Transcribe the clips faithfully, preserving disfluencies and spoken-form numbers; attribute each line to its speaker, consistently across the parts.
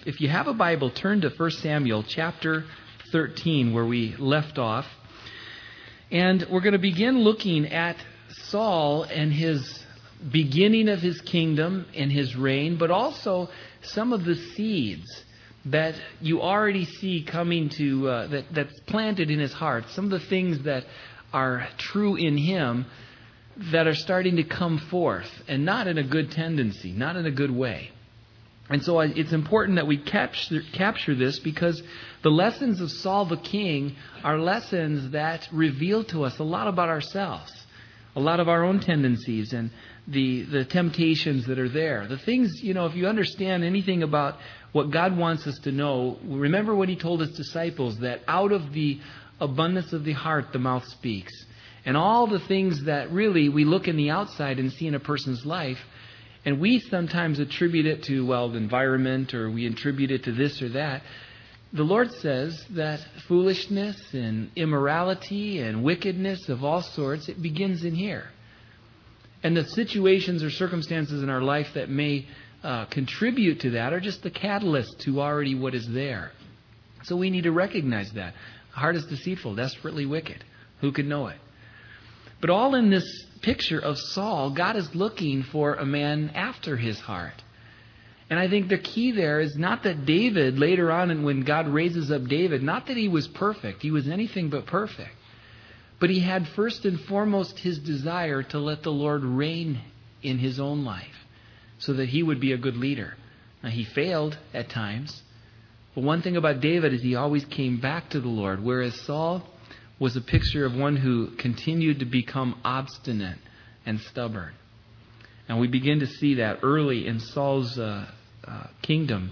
Speaker 1: if you have a Bible, turn to First Samuel chapter thirteen, where we left off. And we're going to begin looking at Saul and his beginning of his kingdom and his reign, but also some of the seeds that you already see coming to, uh, that, that's planted in his heart. Some of the things that are true in him that are starting to come forth, and not in a good tendency, not in a good way. And so it's important that we capture, capture this, because the lessons of Saul the king are lessons that reveal to us a lot about ourselves, a lot of our own tendencies and the, the temptations that are there. The things, you know, if you understand anything about what God wants us to know, remember what He told His disciples, that out of the abundance of the heart the mouth speaks. And all the things that really we look in the outside and see in a person's life, and we sometimes attribute it to, well, the environment, or we attribute it to this or that. The Lord says that foolishness and immorality and wickedness of all sorts, it begins in here. And the situations or circumstances in our life that may uh, contribute to that are just the catalyst to already what is there. So we need to recognize that. The heart is deceitful, desperately wicked. Who could know it? But all in this picture of Saul, God is looking for a man after His heart. And I think the key there is not that David, later on, and when God raises up David, not that he was perfect. He was anything but perfect. But he had first and foremost his desire to let the Lord reign in his own life, so that he would be a good leader. Now, he failed at times. But one thing about David is he always came back to the Lord, whereas Saul was a picture of one who continued to become obstinate and stubborn. And we begin to see that early in Saul's uh, uh, kingdom.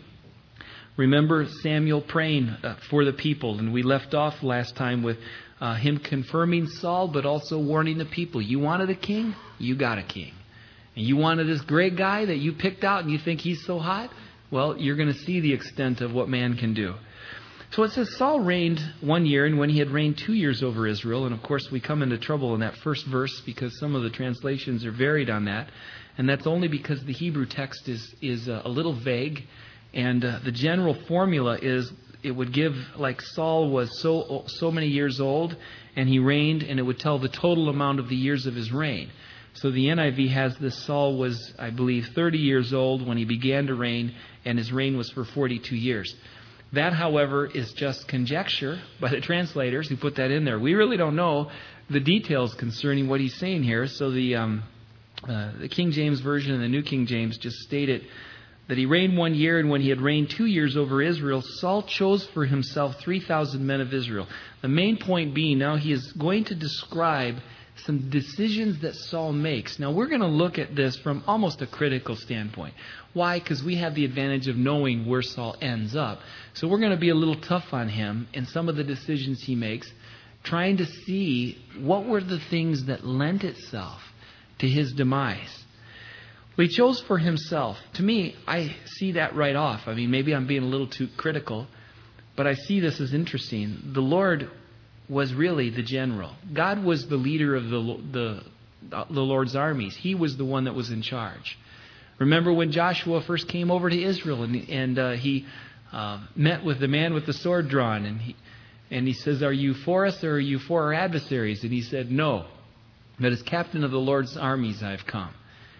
Speaker 1: Remember Samuel praying uh, for the people, and we left off last time with uh, him confirming Saul, but also warning the people. You wanted a king? You got a king. And you wanted this great guy that you picked out and you think he's so hot? Well, you're going to see the extent of what man can do. So it says Saul reigned one year, and when he had reigned two years over Israel, and of course we come into trouble in that first verse because some of the translations are varied on that, and that's only because the Hebrew text is is a little vague, and uh, the general formula is it would give, like, Saul was so so many years old, and he reigned, and it would tell the total amount of the years of his reign. So the N I V has this: Saul was, I believe, thirty years old when he began to reign, and his reign was for forty-two years. That, however, is just conjecture by the translators who put that in there. We really don't know the details concerning what he's saying here. So the um, uh, the King James Version and the New King James just state it, that he reigned one year, and when he had reigned two years over Israel, Saul chose for himself three thousand men of Israel. The main point being, now he is going to describe some decisions that Saul makes. Now, we're going to look at this from almost a critical standpoint. Why? Because we have the advantage of knowing where Saul ends up. So we're going to be a little tough on him in some of the decisions he makes, trying to see what were the things that lent itself to his demise. Well, he chose for himself. To me, I see that right off. I mean, maybe I'm being a little too critical, but I see this as interesting. The Lord was really the general. God was the leader of the, the, the Lord's armies. He was the one that was in charge. Remember when Joshua first came over to Israel, and, and uh, he uh, met with the man with the sword drawn, and he, and he says, "Are you for us, or are you for our adversaries?" And he said, "No, but as captain of the Lord's armies I've come."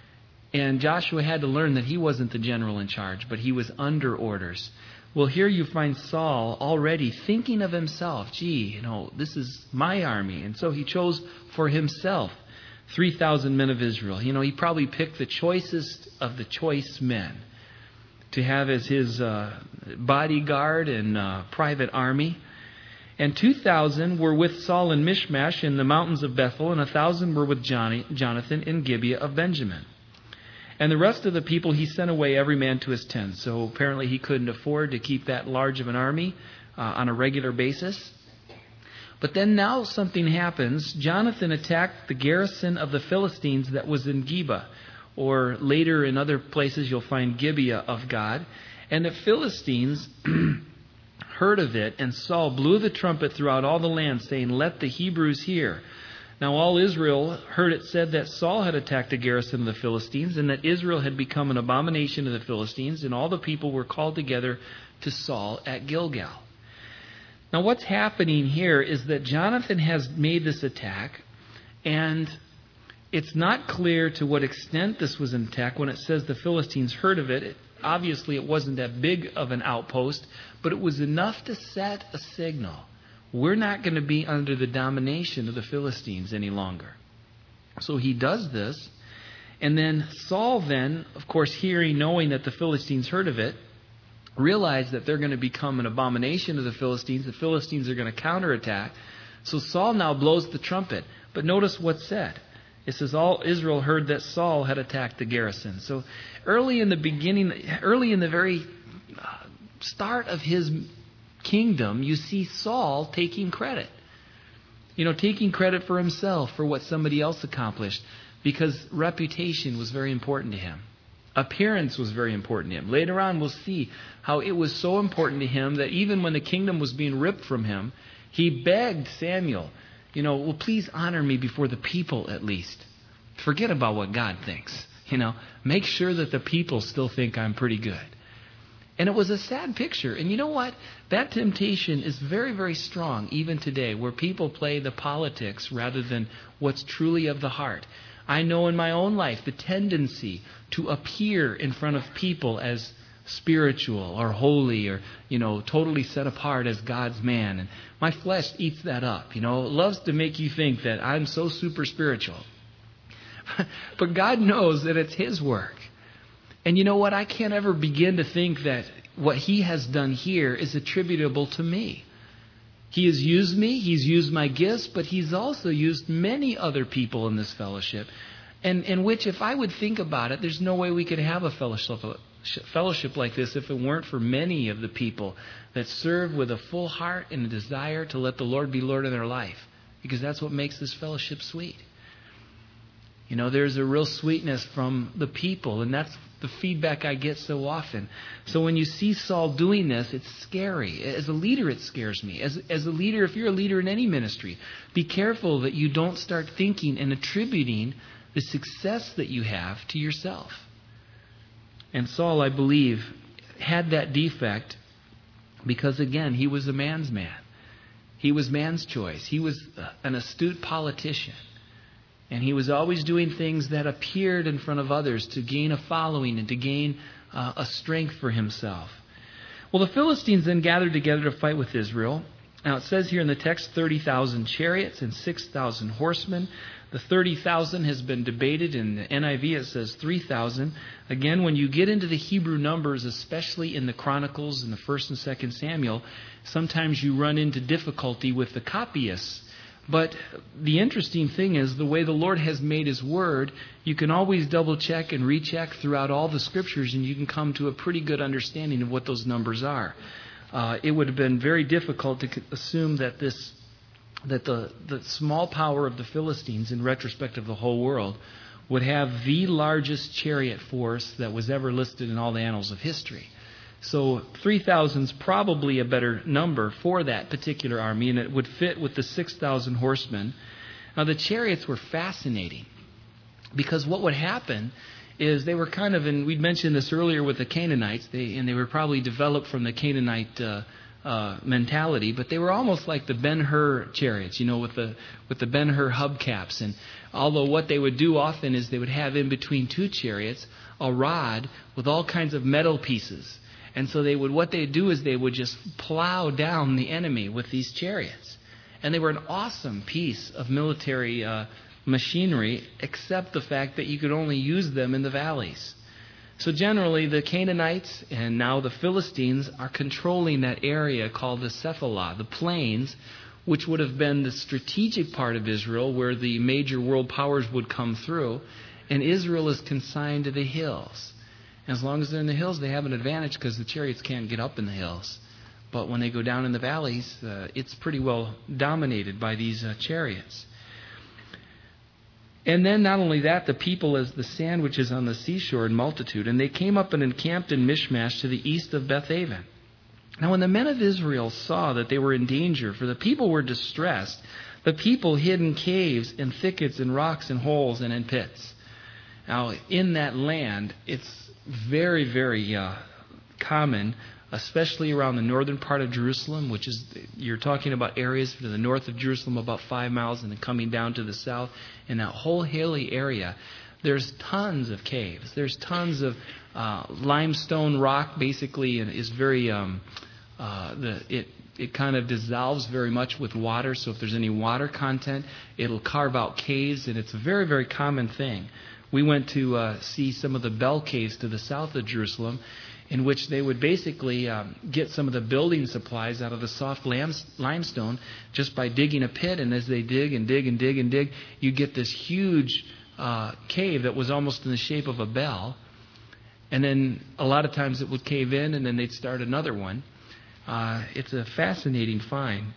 Speaker 1: And Joshua had to learn that he wasn't the general in charge, but he was under orders. Well, here you find Saul already thinking of himself. Gee, you know, this is my army. And so he chose for himself three thousand men of Israel. You know, he probably picked the choicest of the choice men to have as his uh, bodyguard and uh, private army. And two thousand were with Saul in Mishmash in the mountains of Bethel, and one thousand were with Johnny, Jonathan in Gibeah of Benjamin. And the rest of the people he sent away, every man to his tent. So apparently he couldn't afford to keep that large of an army uh, on a regular basis. But then now something happens. Jonathan attacked the garrison of the Philistines that was in Geba, or later in other places you'll find Gibeah of God. And the Philistines heard of it, and Saul blew the trumpet throughout all the land, saying, "Let the Hebrews hear." Now all Israel heard it said that Saul had attacked the garrison of the Philistines, and that Israel had become an abomination to the Philistines, and all the people were called together to Saul at Gilgal. Now what's happening here is that Jonathan has made this attack, and it's not clear to what extent this was an attack. When it says the Philistines heard of it, it obviously it wasn't that big of an outpost, but it was enough to set a signal. We're not going to be under the domination of the Philistines any longer. So he does this. And then Saul then, of course, hearing, knowing that the Philistines heard of it, realized that they're going to become an abomination to the Philistines. The Philistines are going to counterattack. So Saul now blows the trumpet. But notice what's said. It says, all Israel heard that Saul had attacked the garrison. So early in the beginning, early in the very start of his kingdom, you see Saul taking credit. You know, taking credit for himself for what somebody else accomplished, because reputation was very important to him. Appearance was very important to him. Later on, we'll see how it was so important to him that even when the kingdom was being ripped from him, he begged Samuel, you know, well, please honor me before the people at least. Forget about what God thinks. You know, make sure that the people still think I'm pretty good. And it was a sad picture. And you know what? That temptation is very, very strong even today, where people play the politics rather than what's truly of the heart. I know in my own life the tendency to appear in front of people as spiritual or holy or, you know, totally set apart as God's man. And my flesh eats that up. You know, it loves to make you think that I'm so super spiritual. But God knows that it's His work. And you know what? I can't ever begin to think that what He has done here is attributable to me. He has used me. He's used my gifts, but He's also used many other people in this fellowship. And in which, if I would think about it, there's no way we could have a fellowship, fellowship like this if it weren't for many of the people that serve with a full heart and a desire to let the Lord be Lord in their life. Because that's what makes this fellowship sweet. You know, there's a real sweetness from the people, and that's the feedback I get so often. So when you see Saul doing this, it's scary. As a leader, it scares me. As, as a leader, if you're a leader in any ministry, be careful that you don't start thinking and attributing the success that you have to yourself. And Saul, I believe, had that defect because, again, he was a man's man. He was man's choice. He was an astute politician. And he was always doing things that appeared in front of others to gain a following and to gain uh, a strength for himself. Well, the Philistines then gathered together to fight with Israel. Now, it says here in the text thirty thousand chariots and six thousand horsemen. The thirty thousand has been debated. In the N I V, it says three thousand. Again, when you get into the Hebrew numbers, especially in the Chronicles and the First and Second Samuel, sometimes you run into difficulty with the copyists. But the interesting thing is the way the Lord has made His Word, you can always double check and recheck throughout all the Scriptures, and you can come to a pretty good understanding of what those numbers are. Uh, it would have been very difficult to assume that this, that the, the small power of the Philistines, in retrospect of the whole world, would have the largest chariot force that was ever listed in all the annals of history. So three thousand is probably a better number for that particular army, and it would fit with the six thousand horsemen. Now the chariots were fascinating because what would happen is they were kind of, and we'd mentioned this earlier with the Canaanites, they, and they were probably developed from the Canaanite uh, uh, mentality, but they were almost like the Ben-Hur chariots, you know, with the with the Ben-Hur hubcaps. And although what they would do often is they would have in between two chariots a rod with all kinds of metal pieces. And so they would, what they'd do is they would just plow down the enemy with these chariots. And they were an awesome piece of military uh, machinery, except the fact that you could only use them in the valleys. So generally, the Canaanites and now the Philistines are controlling that area called the Cephalah, the plains, which would have been the strategic part of Israel where the major world powers would come through. And Israel is consigned to the hills. As long as they're in the hills, they have an advantage because the chariots can't get up in the hills. But when they go down in the valleys, uh, it's pretty well dominated by these uh, chariots. And then not only that, the people as the sand which is on the seashore in multitude. And they came up and encamped in Michmash to the east of Bethaven. Now when the men of Israel saw that they were in danger, for the people were distressed, The people hid in caves and thickets and rocks and holes and in pits. Now, in that land, it's very, very uh, common, especially around the northern part of Jerusalem, which is, you're talking about areas to the north of Jerusalem about five miles and then coming down to the south. In that whole hilly area, there's tons of caves. There's tons of uh, limestone rock, basically, and is very, um, uh, the it it kind of dissolves very much with water. So if there's any water content, it'll carve out caves, and it's a very, very common thing. We went to uh, see some of the Bell Caves to the south of Jerusalem, in which they would basically um, get some of the building supplies out of the soft limestone just by digging a pit. And as they dig and dig and dig and dig, you get this huge uh, cave that was almost in the shape of a bell. And then a lot of times it would cave in, and then they'd start another one. Uh, it's a fascinating find.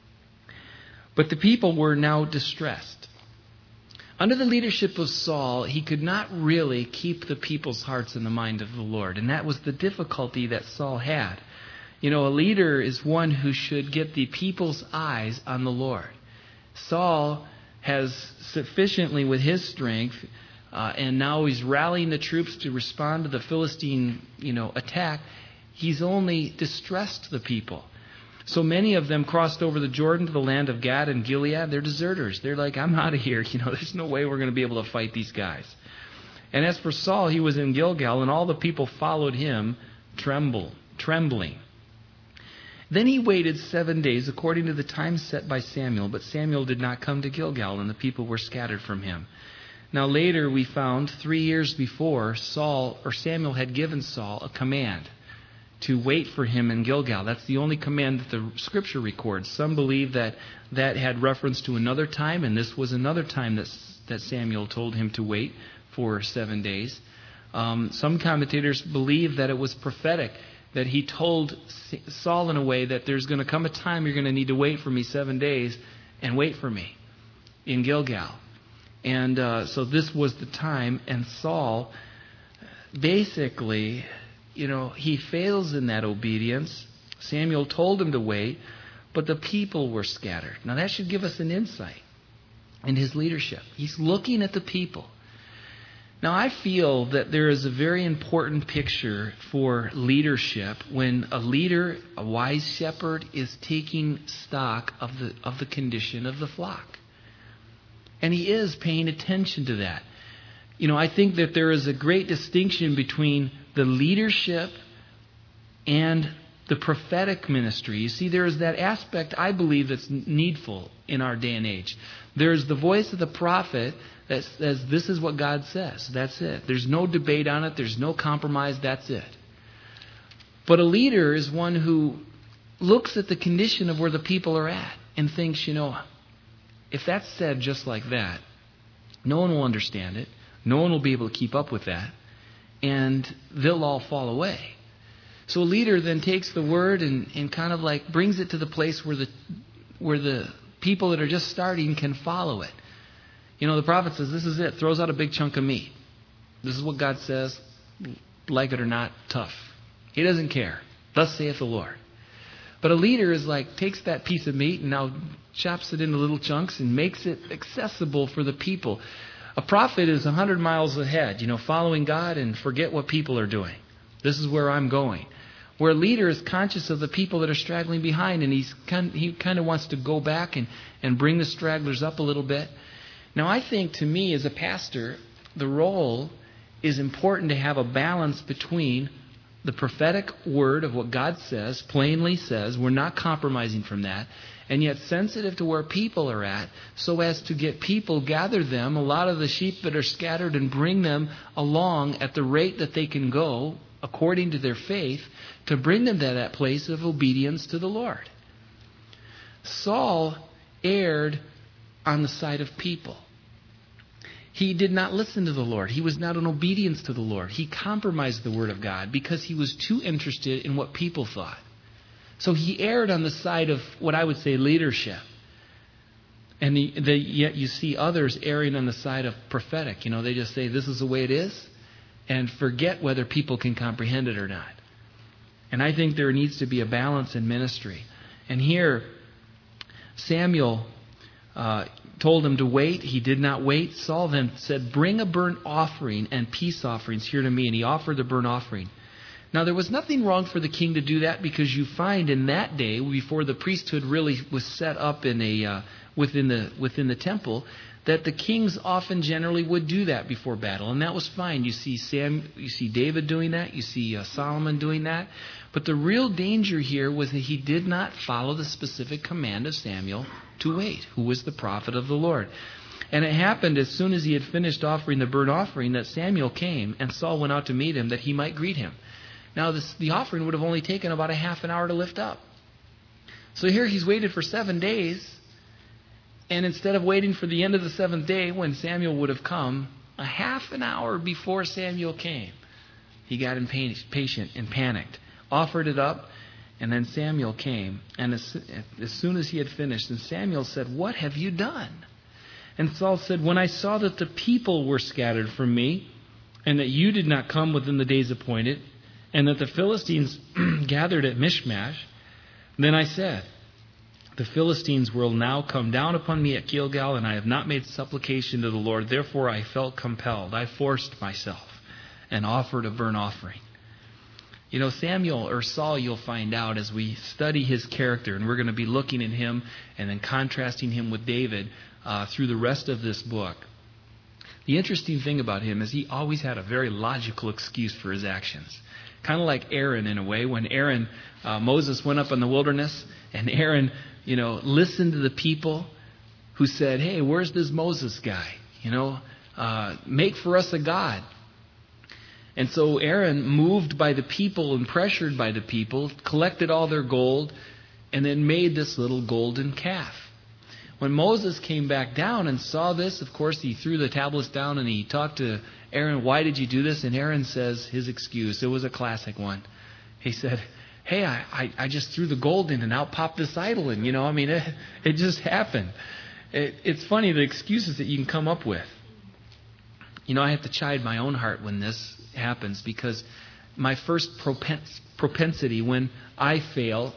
Speaker 1: But the people were now distressed. Under the leadership of Saul, he could not really keep the people's hearts in the mind of the Lord. And that was the difficulty that Saul had. You know, a leader is one who should get the people's eyes on the Lord. Saul has sufficiently with his strength, uh, and now he's rallying the troops to respond to the Philistine, you know, attack. He's only distressed the people. So many of them crossed over the Jordan to the land of Gad and Gilead. They're deserters. They're like, I'm out of here. You know, there's no way we're going to be able to fight these guys. And as for Saul, he was in Gilgal, and all the people followed him, tremble, trembling. Then he waited seven days according to the time set by Samuel, but Samuel did not come to Gilgal, and the people were scattered from him. Now later we found, three years before, Saul, or Samuel had given Saul a command to wait for him in Gilgal. That's the only command that the Scripture records. Some believe that that had reference to another time, and this was another time that that Samuel told him to wait for seven days. Um, some commentators believe that it was prophetic, that he told Saul in a way that there's going to come a time you're going to need to wait for me seven days and wait for me in Gilgal. And uh, so this was the time, and Saul basically, you know, he fails in that obedience. Samuel told him to wait, but the people were scattered. Now that should give us an insight in his leadership. He's looking at the people. Now I feel that there is a very important picture for leadership when a leader, a wise shepherd, is taking stock of the of the condition of the flock. And he is paying attention to that. You know, I think that there is a great distinction between the leadership and the prophetic ministry. You see, there is that aspect, I believe, that's needful in our day and age. There's the voice of the prophet that says, this is what God says. That's it. There's no debate on it. There's no compromise. That's it. But a leader is one who looks at the condition of where the people are at and thinks, you know, if that's said just like that, no one will understand it. No one will be able to keep up with that. And they'll all fall away. So a leader then takes the word and, and kind of like brings it to the place where the where the people that are just starting can follow it. You know, the prophet says, this is it. Throws out a big chunk of meat. This is what God says, like it or not, tough. He doesn't care. Thus saith the Lord. But a leader is like, takes that piece of meat and now chops it into little chunks and makes it accessible for the people. A prophet is a hundred miles ahead, you know, following God and forget what people are doing. This is where I'm going. Where a leader is conscious of the people that are straggling behind, and he's kind, he kind of wants to go back and, and bring the stragglers up a little bit. Now, I think to me as a pastor, the role is important to have a balance between the prophetic word of what God says, plainly says, we're not compromising from that, and yet sensitive to where people are at, so as to get people, gather them, a lot of the sheep that are scattered, and bring them along at the rate that they can go, according to their faith, to bring them to that place of obedience to the Lord. Saul erred on the side of people. He did not listen to the Lord. He was not in obedience to the Lord. He compromised the Word of God because he was too interested in what people thought. So he erred on the side of what I would say leadership. And the, the, yet you see others erring on the side of prophetic. You know, they just say this is the way it is and forget whether people can comprehend it or not. And I think there needs to be a balance in ministry. And here, Samuel uh, told him to wait. He did not wait. Saul then said, "Bring a burnt offering and peace offerings here to me." And he offered the burnt offering. Now, there was nothing wrong for the king to do that, because you find in that day, before the priesthood really was set up in a uh, within the within the temple, that the kings often generally would do that before battle, and that was fine. You see Sam, you see David doing that, you see uh, Solomon doing that, but the real danger here was that he did not follow the specific command of Samuel to wait, who was the prophet of the Lord. And it happened as soon as he had finished offering the burnt offering that Samuel came, and Saul went out to meet him that he might greet him. Now, this, the offering would have only taken about a half an hour to lift up. So here he's waited for seven days, and instead of waiting for the end of the seventh day when Samuel would have come, a half an hour before Samuel came, he got impatient and panicked, offered it up, and then Samuel came. And as, as soon as he had finished, and Samuel said, "What have you done?" And Saul said, "When I saw that the people were scattered from me, and that you did not come within the days appointed, and that the Philistines gathered at Michmash, then I said, the Philistines will now come down upon me at Gilgal, and I have not made supplication to the Lord. Therefore I felt compelled. I forced myself and offered a burnt offering." You know, Samuel, or Saul, you'll find out as we study his character, and we're going to be looking at him and then contrasting him with David uh, through the rest of this book. The interesting thing about him is he always had a very logical excuse for his actions. Kind of like Aaron in a way. When Aaron, uh, Moses went up in the wilderness, and Aaron, you know, listened to the people who said, "Hey, where's this Moses guy? You know, uh, make for us a god." And so Aaron, moved by the people and pressured by the people, collected all their gold and then made this little golden calf. When Moses came back down and saw this, of course, he threw the tablets down and he talked to Aaron, "Why did you do this?" And Aaron says his excuse. It was a classic one. He said, "Hey, I, I, I just threw the gold in and out popped this idol in. You know, I mean, it, it just happened." It, it's funny the excuses that you can come up with. You know, I have to chide my own heart when this happens, because my first propens- propensity when I fail,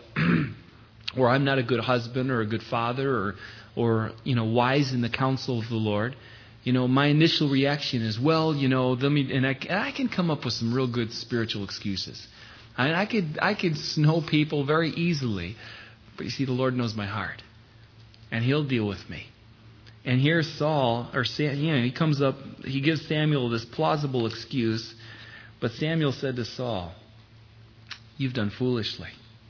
Speaker 1: or I'm not a good husband or a good father, or or, you know, wise in the counsel of the Lord, you know, my initial reaction is, well, you know, let me, and I, and I can come up with some real good spiritual excuses. I, I could, I could snow people very easily, but you see, the Lord knows my heart, and He'll deal with me. And here's Saul, or Sam, you know, he comes up, he gives Samuel this plausible excuse, but Samuel said to Saul, "You've done foolishly.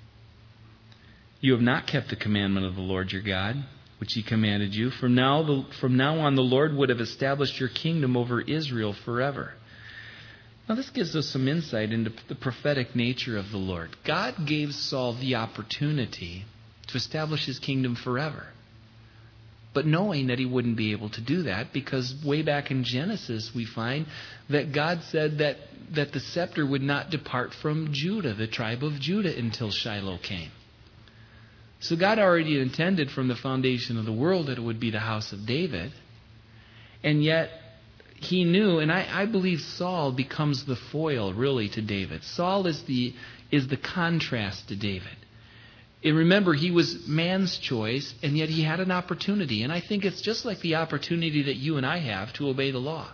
Speaker 1: You have not kept the commandment of the Lord your God, which He commanded you. From now, the, from now on, the Lord would have established your kingdom over Israel forever." Now, this gives us some insight into the prophetic nature of the Lord. God gave Saul the opportunity to establish His kingdom forever, but knowing that he wouldn't be able to do that, because way back in Genesis we find that God said that, that the scepter would not depart from Judah, the tribe of Judah, until Shiloh came. So God already intended from the foundation of the world that it would be the house of David. And yet He knew, and I, I believe Saul becomes the foil really to David. Saul is the is the contrast to David. And remember, he was man's choice, and yet he had an opportunity. And I think it's just like the opportunity that you and I have to obey the law.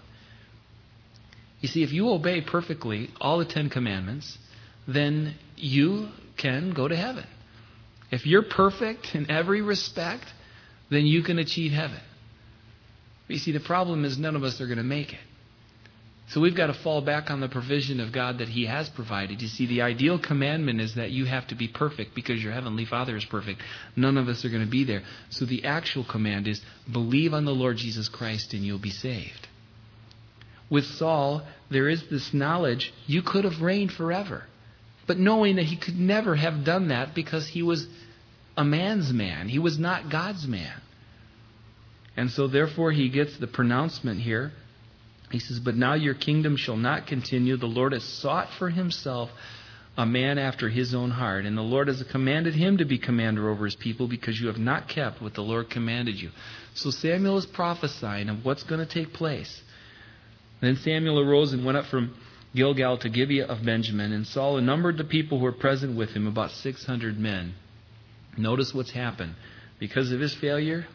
Speaker 1: You see, if you obey perfectly all the Ten Commandments, then you can go to heaven. If you're perfect in every respect, then you can achieve heaven. But you see, the problem is none of us are going to make it. So we've got to fall back on the provision of God that He has provided. You see, the ideal commandment is that you have to be perfect because your Heavenly Father is perfect. None of us are going to be there. So the actual command is believe on the Lord Jesus Christ and you'll be saved. With Saul, there is this knowledge you could have reigned forever, but knowing that he could never have done that because he was a man's man. He was not God's man. And so therefore he gets the pronouncement here. He says, "But now your kingdom shall not continue. The Lord has sought for Himself a man after His own heart. And the Lord has commanded him to be commander over His people because you have not kept what the Lord commanded you." So Samuel is prophesying of what's going to take place. Then Samuel arose and went up from Gilgal to Gibeah of Benjamin. And Saul numbered the people who were present with him, about six hundred men. Notice what's happened. Because of his failure,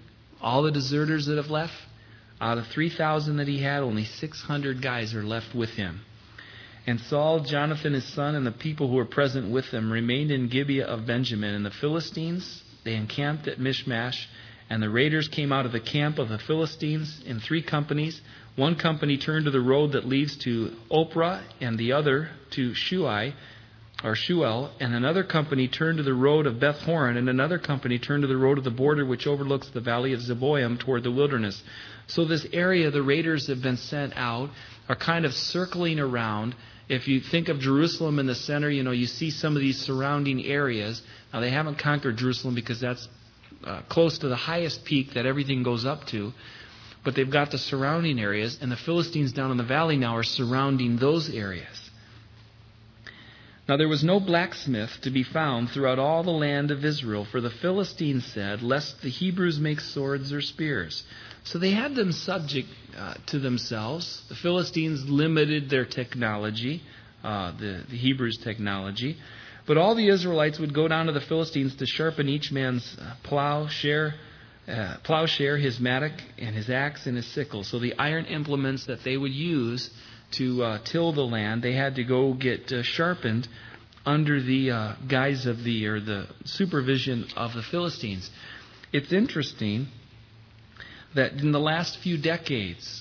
Speaker 1: All the deserters that have left, out of three thousand that he had, only six hundred guys are left with him. And Saul, Jonathan his son, and the people who were present with them remained in Gibeah of Benjamin. And the Philistines, they encamped at Michmash. And the raiders came out of the camp of the Philistines in three companies. One company turned to the road that leads to Ophrah, and the other to Shuai, or Shuel. And another company turned to the road of Beth Horon, and another company turned to the road of the border which overlooks the valley of Zeboim toward the wilderness. So this area the raiders have been sent out are kind of circling around. If you think of Jerusalem in the center, you know, you see some of these surrounding areas. Now, they haven't conquered Jerusalem because that's uh, close to the highest peak that everything goes up to. But they've got the surrounding areas, and the Philistines down in the valley now are surrounding those areas. Now, there was no blacksmith to be found throughout all the land of Israel, for the Philistines said, lest the Hebrews make swords or spears. So they had them subject uh, to themselves. The Philistines limited their technology, uh, the, the Hebrews' technology. But all the Israelites would go down to the Philistines to sharpen each man's plowshare, uh, plowshare, his mattock, and his axe and his sickle. So the iron implements that they would use to uh, till the land, they had to go get uh, sharpened under the uh, guise of the, or the supervision of the Philistines. It's interesting that in the last few decades,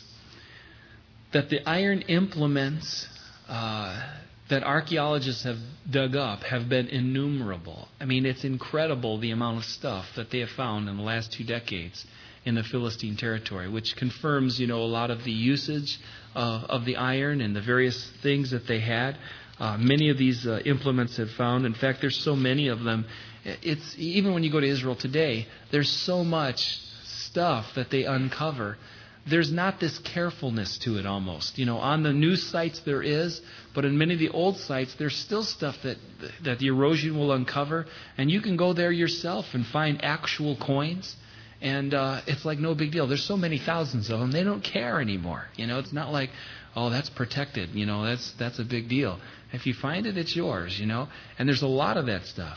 Speaker 1: that the iron implements uh, that archaeologists have dug up have been innumerable. I mean, it's incredible the amount of stuff that they have found in the last two decades in the Philistine territory, which confirms, you know, a lot of the usage uh, of the iron and the various things that they had. Uh, many of these uh, implements have found. In fact, there's so many of them. It's even when you go to Israel today, there's so much stuff that they uncover. There's not this carefulness to it almost. You know, on the new sites there is, but in many of the old sites there's still stuff that that the erosion will uncover, and you can go there yourself and find actual coins, and uh, it's like no big deal. There's so many thousands of them, they don't care anymore. You know, it's not like, oh, that's protected. You know, that's that's a big deal. If you find it, it's yours. You know, and there's a lot of that stuff.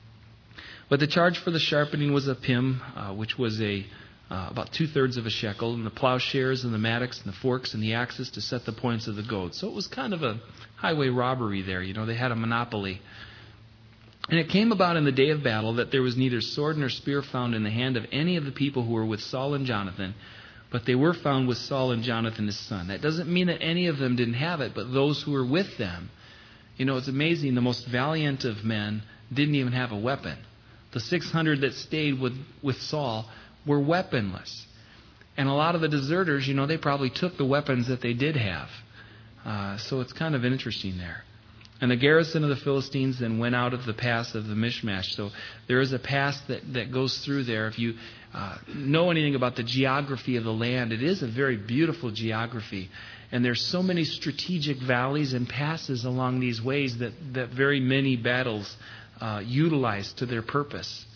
Speaker 1: But the charge for the sharpening was a pim, uh, which was a Uh, about two-thirds of a shekel, and the plowshares and the mattocks and the forks and the axes to set the points of the goads. So it was kind of a highway robbery there. You know, they had a monopoly. And it came about in the day of battle that there was neither sword nor spear found in the hand of any of the people who were with Saul and Jonathan, but they were found with Saul and Jonathan his son. That doesn't mean that any of them didn't have it, but those who were with them, you know, it's amazing. The most valiant of men didn't even have a weapon. The six hundred that stayed with, with Saul were weaponless. And a lot of the deserters, you know, they probably took the weapons that they did have. Uh, so it's kind of interesting there. And the garrison of the Philistines then went out of the pass of the Michmash. So there is a pass that, that goes through there. If you uh, know anything about the geography of the land, it is a very beautiful geography. And there's so many strategic valleys and passes along these ways that, that very many battles uh, utilize to their purpose.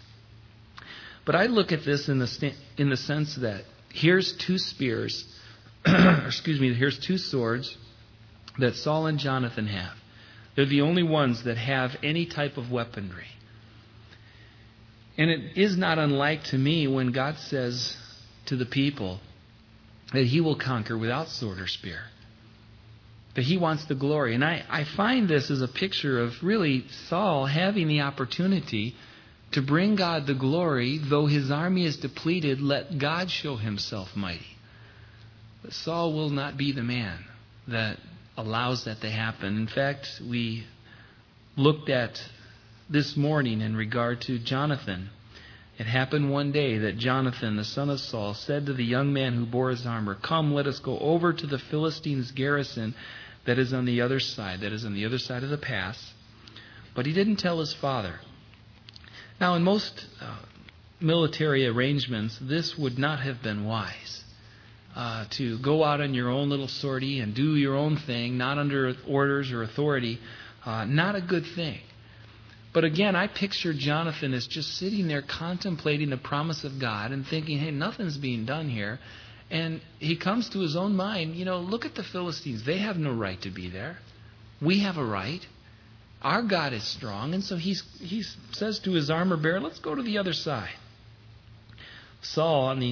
Speaker 1: But I look at this in the st- in the sense that here's two spears, excuse me, here's two swords that Saul and Jonathan have. They're the only ones that have any type of weaponry. And it is not unlike to me when God says to the people that He will conquer without sword or spear. That He wants the glory. And I, I find this as a picture of really Saul having the opportunity to bring God the glory. Though his army is depleted, let God show Himself mighty. But Saul will not be the man that allows that to happen. In fact, we looked at this morning in regard to Jonathan. It happened one day that Jonathan, the son of Saul, said to the young man who bore his armor, "Come, let us go over to the Philistines' garrison that is on the other side, that is on the other side of the pass." But he didn't tell his father. Now, in most uh, military arrangements, this would not have been wise. Uh, to go out on your own little sortie and do your own thing, not under orders or authority, uh, not a good thing. But again, I picture Jonathan as just sitting there contemplating the promise of God and thinking, hey, nothing's being done here. And he comes to his own mind, you know, look at the Philistines. They have no right to be there. We have a right. Our God is strong. And so he's, he says to his armor bearer, let's go to the other side. Saul, on the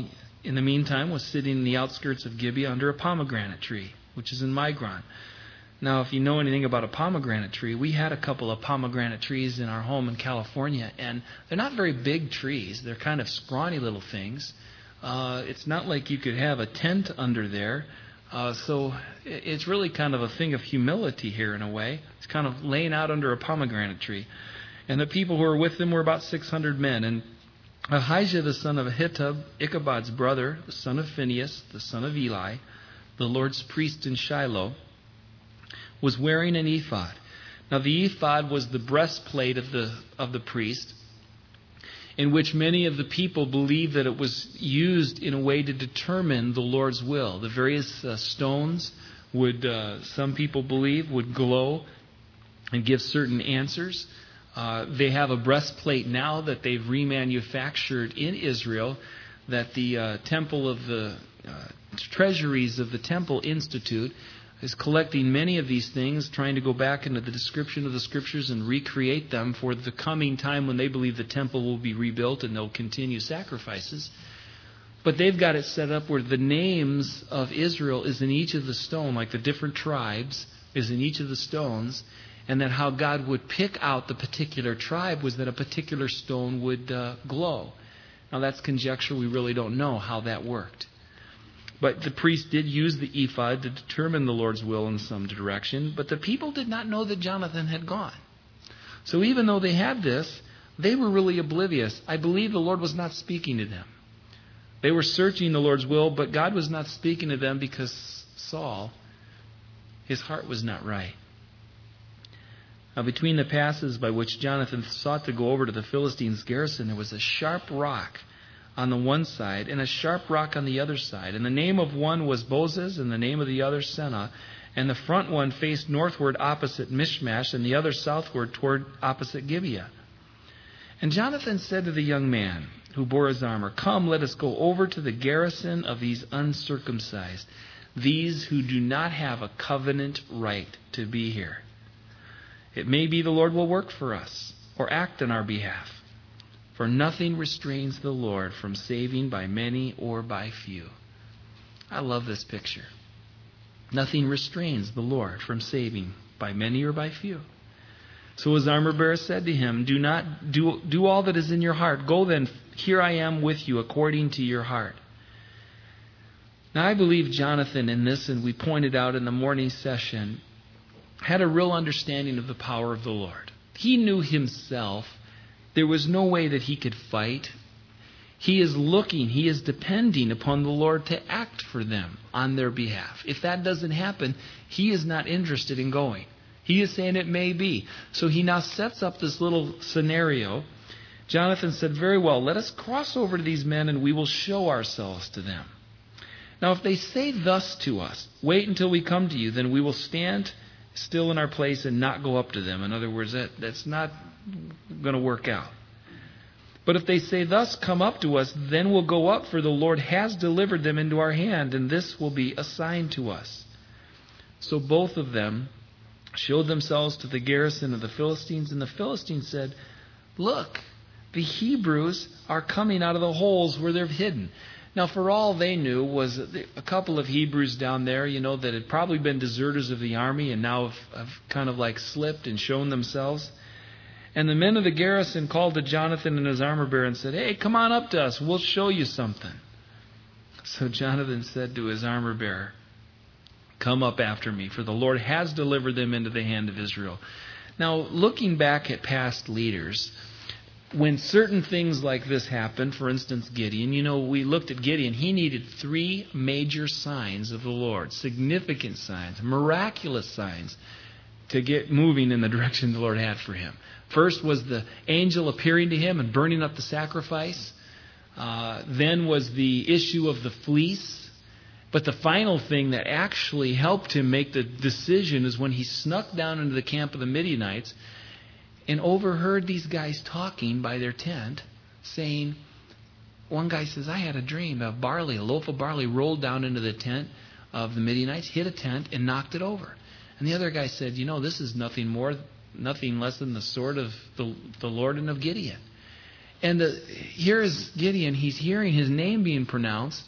Speaker 1: in the meantime, was sitting in the outskirts of Gibeah under a pomegranate tree, which is in Migron. Now, if you know anything about a pomegranate tree, we had a couple of pomegranate trees in our home in California, and they're not very big trees. They're kind of scrawny little things. Uh, it's not like you could have a tent under there. Uh, so it's really kind of a thing of humility here in a way. It's kind of laying out under a pomegranate tree. And the people who were with them were about six hundred men. And Ahijah, the son of Ahitub, Ichabod's brother, the son of Phinehas, the son of Eli, the Lord's priest in Shiloh, was wearing an ephod. Now the ephod was the breastplate of the of the priest, in which many of the people believed that it was used in a way to determine the Lord's will. The various uh, stones would, uh, some people believe, would glow and give certain answers. Uh, they have a breastplate now that they've remanufactured in Israel, that the uh, temple of the uh, treasuries of the Temple Institute is collecting many of these things, trying to go back into the description of the Scriptures and recreate them for the coming time when they believe the temple will be rebuilt and they'll continue sacrifices. But they've got it set up where the names of Israel is in each of the stone, like the different tribes is in each of the stones, and that how God would pick out the particular tribe was that a particular stone would uh, glow. Now that's conjecture. We really don't know how that worked. But the priest did use the ephod to determine the Lord's will in some direction. But the people did not know that Jonathan had gone. So even though they had this, they were really oblivious. I believe the Lord was not speaking to them. They were searching the Lord's will, but God was not speaking to them because Saul, his heart was not right. Now, between the passes by which Jonathan sought to go over to the Philistines' garrison, there was a sharp rock on the one side and a sharp rock on the other side. And the name of one was Bozez and the name of the other Senah. And the front one faced northward opposite Mishmash and the other southward toward opposite Gibeah. And Jonathan said to the young man who bore his armor, "Come, let us go over to the garrison of these uncircumcised, these who do not have a covenant right to be here. It may be the Lord will work for us or act on our behalf. For nothing restrains the Lord from saving by many or by few." I love this picture. Nothing restrains the Lord from saving by many or by few. So his armor bearer said to him, Do not do, do all that is in your heart. Go then, here I am with you according to your heart. Now I believe Jonathan in this, and we pointed out in the morning session, had a real understanding of the power of the Lord. He knew himself there was no way that he could fight. He is looking, he is depending upon the Lord to act for them on their behalf. If that doesn't happen, he is not interested in going. He is saying it may be. So he now sets up this little scenario. Jonathan said, "Very well, let us cross over to these men and we will show ourselves to them. Now if they say thus to us, 'Wait until we come to you,' then we will stand still in our place and not go up to them." In other words, that, that's not going to work out. "But if they say thus, 'Come up to us,' then we'll go up, for the Lord has delivered them into our hand, and this will be a sign to us." So both of them showed themselves to the garrison of the Philistines, and the Philistines said, "Look, the Hebrews are coming out of the holes where they're hidden." Now, for all they knew was a couple of Hebrews down there, you know, that had probably been deserters of the army and now have, have kind of like slipped and shown themselves. And the men of the garrison called to Jonathan and his armor bearer and said, "Hey, come on up to us. We'll show you something." So Jonathan said to his armor bearer, "Come up after me, for the Lord has delivered them into the hand of Israel." Now, looking back at past leaders, when certain things like this happened, for instance, Gideon, you know, we looked at Gideon. He needed three major signs of the Lord, significant signs, miraculous signs, to get moving in the direction the Lord had for him. First was the angel appearing to him and burning up the sacrifice. Uh, then was the issue of the fleece. But the final thing that actually helped him make the decision is when he snuck down into the camp of the Midianites and overheard these guys talking by their tent, saying, one guy says, "I had a dream of barley, a loaf of barley rolled down into the tent of the Midianites, hit a tent, and knocked it over." And the other guy said, "You know, this is nothing more, nothing less than the sword of the, the Lord and of Gideon." And the, here is Gideon. He's hearing his name being pronounced.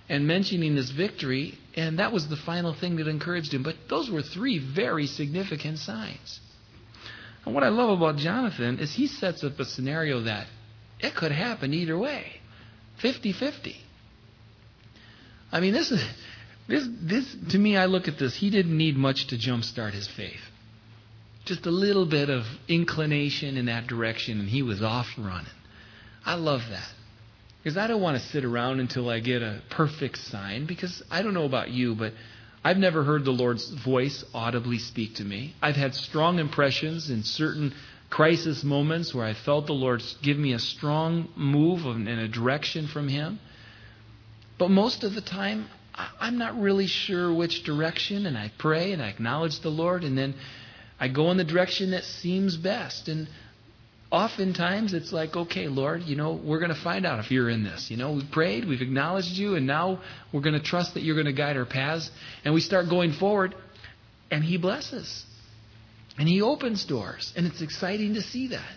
Speaker 1: and mentioning his victory, and that was the final thing that encouraged him. But those were three very significant signs. And what I love about Jonathan is he sets up a scenario that it could happen either way. fifty-fifty. I mean, this is this this to me, I look at this, he didn't need much to jumpstart his faith. Just a little bit of inclination in that direction, and he was off running. I love that. Because I don't want to sit around until I get a perfect sign, because I don't know about you, but I've never heard the Lord's voice audibly speak to me. I've had strong impressions in certain crisis moments where I felt the Lord give me a strong move in a direction from Him. But most of the time, I'm not really sure which direction, and I pray and I acknowledge the Lord, and then I go in the direction that seems best. And oftentimes it's like, okay, Lord, you know, we're going to find out if you're in this. You know, we prayed, we've acknowledged you, and now we're going to trust that you're going to guide our paths. And we start going forward, and He blesses. And He opens doors. And it's exciting to see that.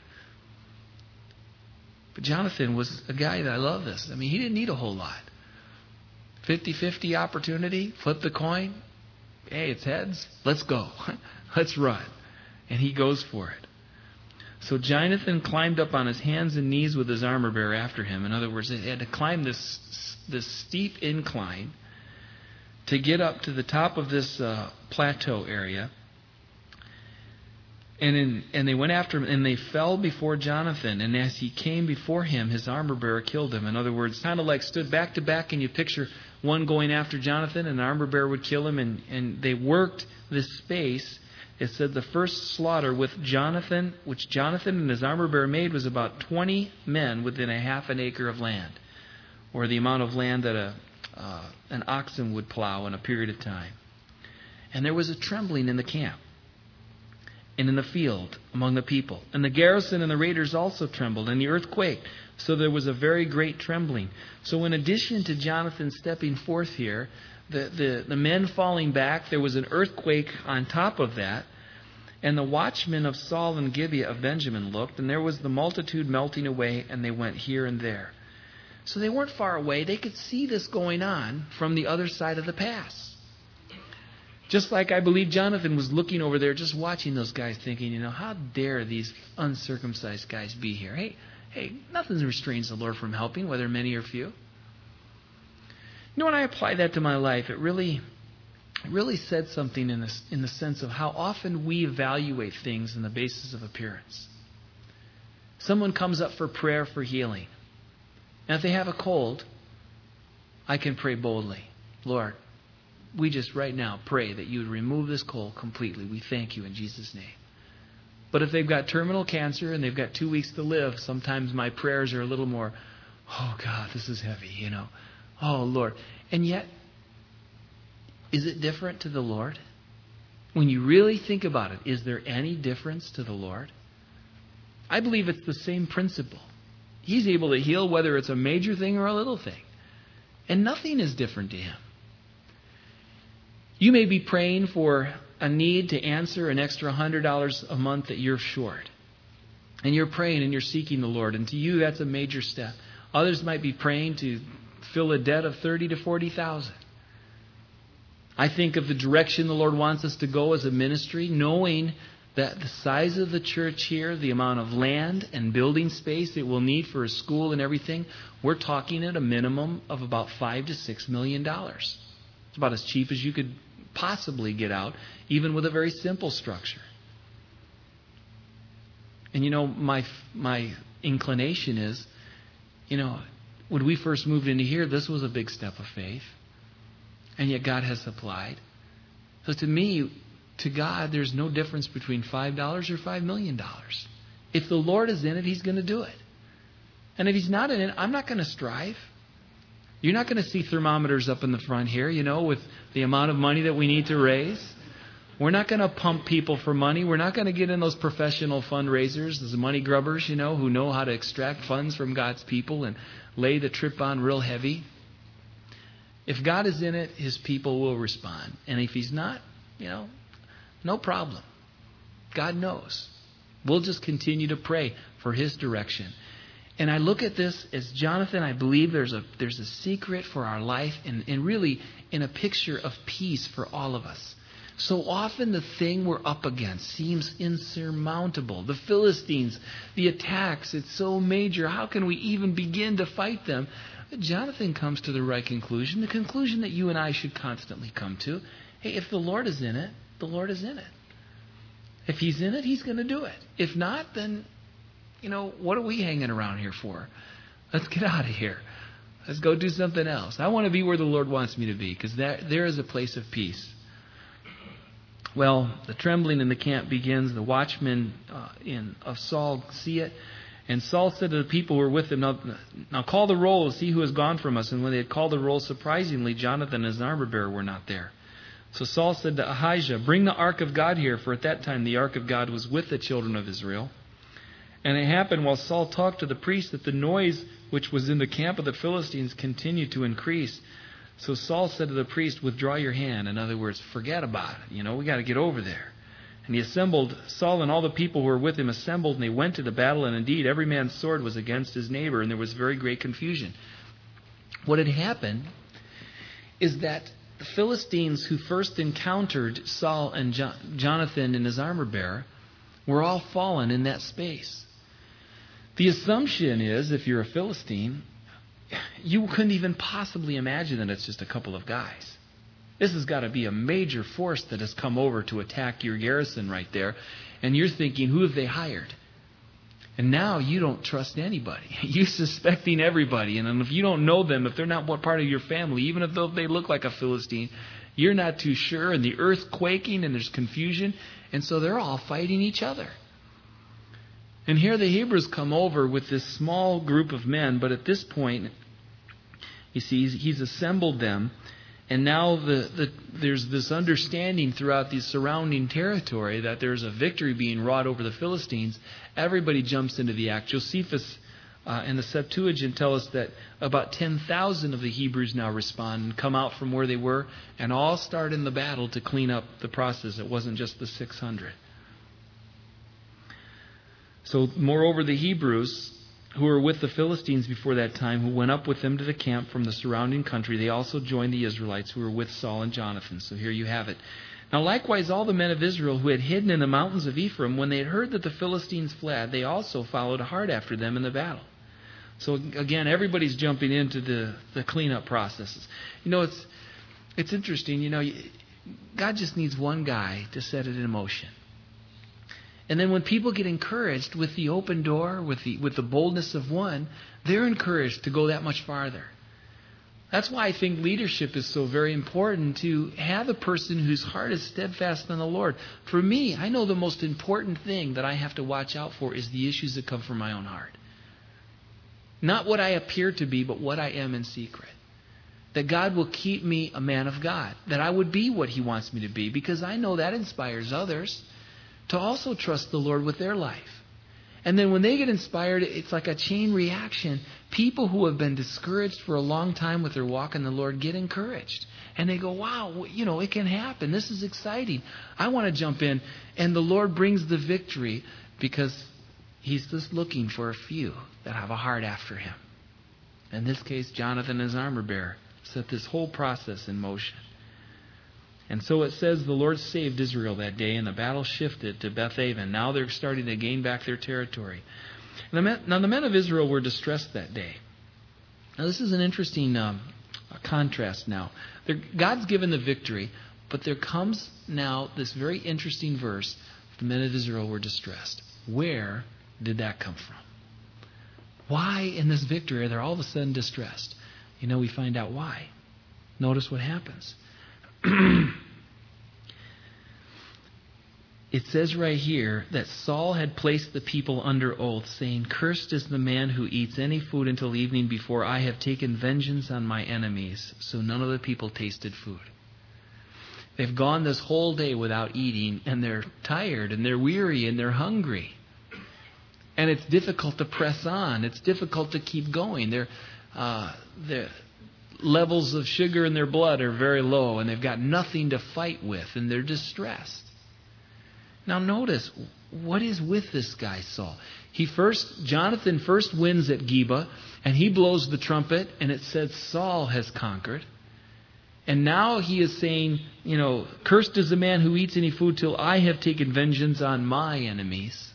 Speaker 1: But Jonathan was a guy that I love this. I mean, he didn't need a whole lot. fifty-fifty opportunity, flip the coin. Hey, it's heads. Let's go. Let's run. And he goes for it. So Jonathan climbed up on his hands and knees with his armor bearer after him. In other words, he had to climb this this steep incline to get up to the top of this uh, plateau area. And in, and they went after him, and they fell before Jonathan. And as he came before him, his armor bearer killed him. In other words, kind of like stood back to back, and you picture one going after Jonathan, and the armor bearer would kill him. And, and they worked this space. It said the first slaughter with Jonathan, which Jonathan and his armor bearer made, was about twenty men within a half an acre of land, or the amount of land that a uh, an oxen would plow in a period of time. And there was a trembling in the camp and in the field among the people. And the garrison and the raiders also trembled, and the earth quaked. So there was a very great trembling. So in addition to Jonathan stepping forth here, the, the, the men falling back, there was an earthquake on top of that. And the watchmen of Saul and Gibeah of Benjamin looked, and there was the multitude melting away, and they went here and there. So they weren't far away. They could see this going on from the other side of the pass. Just like I believe Jonathan was looking over there, just watching those guys, thinking, you know, how dare these uncircumcised guys be here? Hey, hey, nothing restrains the Lord from helping, whether many or few. You know, when I apply that to my life, it really, it really said something in this, in the sense of how often we evaluate things on the basis of appearance. Someone comes up for prayer for healing. And if they have a cold, I can pray boldly. Lord, we just right now pray that you would remove this cold completely. We thank you in Jesus' name. But if they've got terminal cancer and they've got two weeks to live, sometimes my prayers are a little more, oh God, this is heavy, you know. Oh Lord. And yet, is it different to the Lord? When you really think about it, is there any difference to the Lord? I believe it's the same principle. He's able to heal whether it's a major thing or a little thing. And nothing is different to Him. You may be praying for a need to answer an extra one hundred dollars a month that you're short. And you're praying and you're seeking the Lord. And to you, that's a major step. Others might be praying to fill a debt of thirty to forty thousand. I think of the direction the Lord wants us to go as a ministry, knowing that the size of the church here, the amount of land and building space it will need for a school and everything, we're talking at a minimum of about five to six million dollars. It's about as cheap as you could possibly get out, even with a very simple structure. And you know, my my inclination is, you know, when we first moved into here, this was a big step of faith. And yet God has supplied. So to me, to God, there's no difference between five dollars or five million dollars. If the Lord is in it, He's going to do it. And if He's not in it, I'm not going to strive. You're not going to see thermometers up in the front here, you know, with the amount of money that we need to raise. We're not going to pump people for money. We're not going to get in those professional fundraisers, those money grubbers, you know, who know how to extract funds from God's people and lay the trip on real heavy. If God is in it, His people will respond. And if He's not, you know, no problem. God knows. We'll just continue to pray for His direction. And I look at this as Jonathan, I believe there's a there's a secret for our life and, and really in a picture of peace for all of us. So often the thing we're up against seems insurmountable. The Philistines, the attacks, it's so major. How can we even begin to fight them? But Jonathan comes to the right conclusion, the conclusion that you and I should constantly come to. Hey, if the Lord is in it, the Lord is in it. If He's in it, He's going to do it. If not, then, you know, what are we hanging around here for? Let's get out of here. Let's go do something else. I want to be where the Lord wants me to be, because there, there is a place of peace. Well, the trembling in the camp begins. The watchmen uh, in, of Saul see it. And Saul said to the people who were with him, now, now call the roll, see who has gone from us. And when they had called the roll, surprisingly, Jonathan and his armor bearer were not there. So Saul said to Ahijah, bring the ark of God here, for at that time the ark of God was with the children of Israel. And it happened while Saul talked to the priest that the noise which was in the camp of the Philistines continued to increase. So Saul said to the priest, withdraw your hand. In other words, forget about it. You know, we got to get over there. And he assembled, Saul and all the people who were with him assembled, and they went to the battle. And indeed, every man's sword was against his neighbor, and there was very great confusion. What had happened is that the Philistines who first encountered Saul and jo- Jonathan and his armor bearer were all fallen in that space. The assumption is, if you're a Philistine, you couldn't even possibly imagine that it's just a couple of guys. This has got to be a major force that has come over to attack your garrison right there. And you're thinking, who have they hired? And now you don't trust anybody. You're suspecting everybody. And if you don't know them, if they're not what part of your family, even if they look like a Philistine, you're not too sure. And the earth's quaking and there's confusion. And so they're all fighting each other. And here the Hebrews come over with this small group of men. But at this point, you see, he's, he's assembled them. And now the, the, there's this understanding throughout the surrounding territory that there's a victory being wrought over the Philistines. Everybody jumps into the act. Josephus uh, and the Septuagint tell us that about ten thousand of the Hebrews now respond and come out from where they were and all start in the battle to clean up the process. It wasn't just the six hundred. So, moreover, the Hebrews who were with the Philistines before that time, who went up with them to the camp from the surrounding country, they also joined the Israelites who were with Saul and Jonathan. So here you have it. Now likewise, all the men of Israel who had hidden in the mountains of Ephraim, when they had heard that the Philistines fled, they also followed hard after them in the battle. So again, everybody's jumping into the, the cleanup processes. You know, it's it's interesting. You know, God just needs one guy to set it in motion. And then when people get encouraged with the open door, with the with the boldness of one, they're encouraged to go that much farther. That's why I think leadership is so very important, to have a person whose heart is steadfast in the Lord. For me, I know the most important thing that I have to watch out for is the issues that come from my own heart. Not what I appear to be, but what I am in secret. That God will keep me a man of God. That I would be what He wants me to be, because I know that inspires others to also trust the Lord with their life. And then when they get inspired, it's like a chain reaction. People who have been discouraged for a long time with their walk in the Lord get encouraged. And they go, wow, you know, it can happen. This is exciting. I want to jump in. And the Lord brings the victory because He's just looking for a few that have a heart after Him. In this case, Jonathan and his armor bearer set this whole process in motion. And so it says the Lord saved Israel that day, and the battle shifted to Bethaven. Now they're starting to gain back their territory. Now the men of Israel were distressed that day. Now this is an interesting um, contrast now. They're, God's given the victory, but there comes now this very interesting verse. The men of Israel were distressed. Where did that come from? Why in this victory are they all of a sudden distressed? You know, we find out why. Notice what happens. It says right here that Saul had placed the people under oath, saying, cursed is the man who eats any food until evening, before I have taken vengeance on my enemies. So none of the people tasted food. They've gone this whole day without eating, and they're tired, and they're weary, and they're hungry. And it's difficult to press on. It's difficult to keep going. They're, uh, they're levels of sugar in their blood are very low, and they've got nothing to fight with, and they're distressed. Now notice, what is with this guy, Saul? He first, Jonathan first wins at Geba, and he blows the trumpet, and it says Saul has conquered. And now he is saying, you know, cursed is the man who eats any food till I have taken vengeance on my enemies.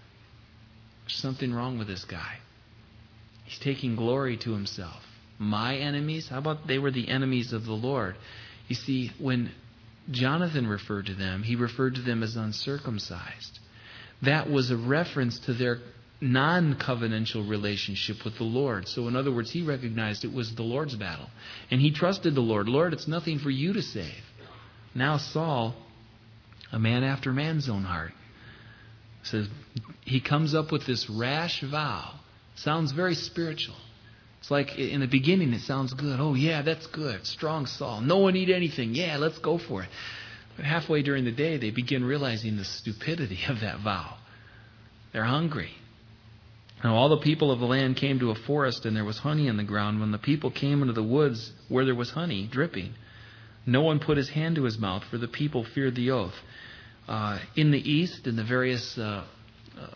Speaker 1: There's something wrong with this guy. He's taking glory to himself. My enemies? How about they were the enemies of the Lord? You see, when Jonathan referred to them, he referred to them as uncircumcised. That was a reference to their non-covenantal relationship with the Lord. So in other words, he recognized it was the Lord's battle. And he trusted the Lord. Lord, it's nothing for you to save. Now Saul, a man after man's own heart, says he comes up with this rash vow. Sounds very spiritual. It's like in the beginning it sounds good. Oh yeah, that's good. Strong Saul. No one eat anything. Yeah, let's go for it. But halfway during the day they begin realizing the stupidity of that vow. They're hungry. Now all the people of the land came to a forest, and there was honey in the ground. When the people came into the woods where there was honey dripping, no one put his hand to his mouth, for the people feared the oath. Uh, in the east, in the various uh, uh,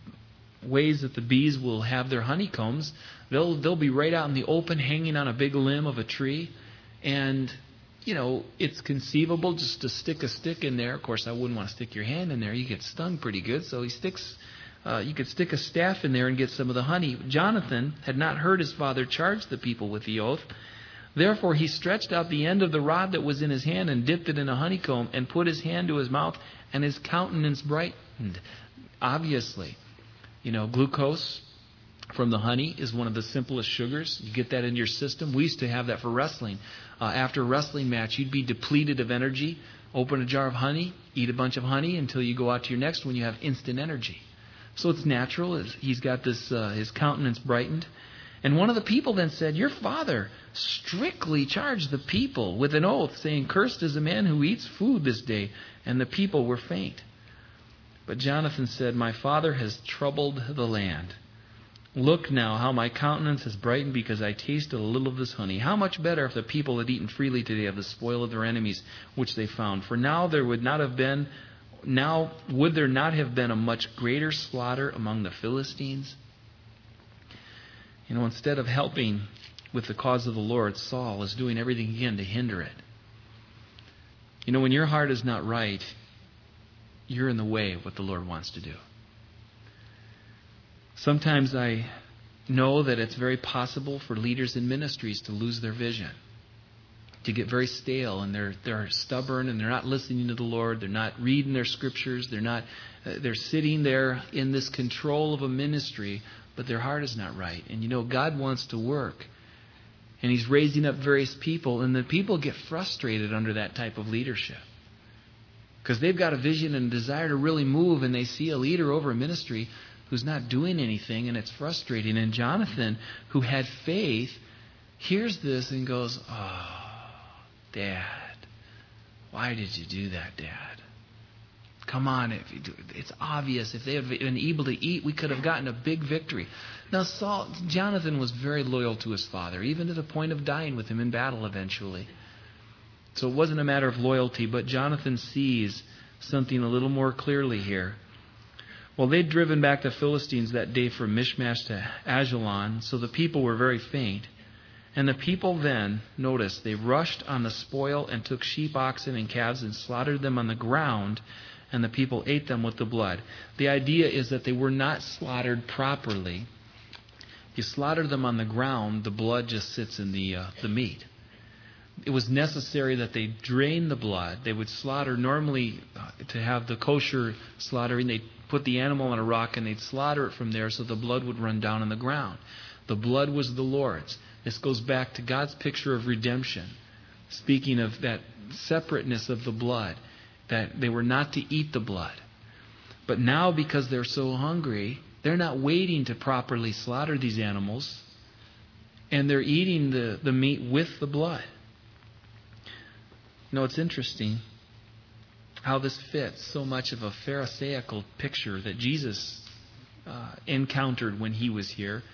Speaker 1: ways that the bees will have their honeycombs, they'll they'll be right out in the open, hanging on a big limb of a tree, and you know it's conceivable just to stick a stick in there. Of course, I wouldn't want to stick your hand in there; you get stung pretty good. So he sticks. Uh, you could stick a staff in there and get some of the honey. Jonathan had not heard his father charge the people with the oath. Therefore he stretched out the end of the rod that was in his hand and dipped it in a honeycomb and put his hand to his mouth, and his countenance brightened. Obviously, you know, glucose from the honey is one of the simplest sugars. You get that in your system. We used to have that for wrestling. Uh, after a wrestling match, you'd be depleted of energy. Open a jar of honey, eat a bunch of honey until you go out to your next one. You have instant energy. So it's natural. He's got this, uh, his countenance brightened. And one of the people then said, your father strictly charged the people with an oath, saying, cursed is the man who eats food this day. And the people were faint. But Jonathan said, my father has troubled the land. Look now how my countenance has brightened because I tasted a little of this honey. How much better if the people had eaten freely today of the spoil of their enemies, which they found. For now there would not have been Now, would there not have been a much greater slaughter among the Philistines? You know, instead of helping with the cause of the Lord, Saul is doing everything he can to hinder it. You know, when your heart is not right, you're in the way of what the Lord wants to do. Sometimes I know that it's very possible for leaders in ministries to lose their vision, to get very stale, and they're they're stubborn, and they're not listening to the Lord. They're not reading their scriptures. They're not. Uh, they're sitting there in this control of a ministry, but their heart is not right. And you know, God wants to work, and He's raising up various people, and the people get frustrated under that type of leadership because they've got a vision and a desire to really move, and they see a leader over a ministry who's not doing anything, and it's frustrating. And Jonathan, who had faith, hears this and goes, "Oh, Dad, why did you do that, Dad? Come on, if you do, it's obvious. If they had been able to eat, we could have gotten a big victory." Now, Saul, Jonathan was very loyal to his father, even to the point of dying with him in battle eventually. So it wasn't a matter of loyalty, but Jonathan sees something a little more clearly here. Well, they'd driven back the Philistines that day from Michmash to Ajalon, so the people were very faint. And the people then, notice, they rushed on the spoil and took sheep, oxen, and calves and slaughtered them on the ground, and the people ate them with the blood. The idea is that they were not slaughtered properly. If you slaughter them on the ground, the blood just sits in the uh, the meat. It was necessary that they drain the blood. They would slaughter normally uh, to have the kosher slaughtering. They'd put the animal on a rock and they'd slaughter it from there so the blood would run down on the ground. The blood was the Lord's. This goes back to God's picture of redemption, speaking of that separateness of the blood, that they were not to eat the blood. But now, because they're so hungry, they're not waiting to properly slaughter these animals, and they're eating the, the meat with the blood. You know, it's interesting how this fits so much of a Pharisaical picture that Jesus uh, encountered when He was here.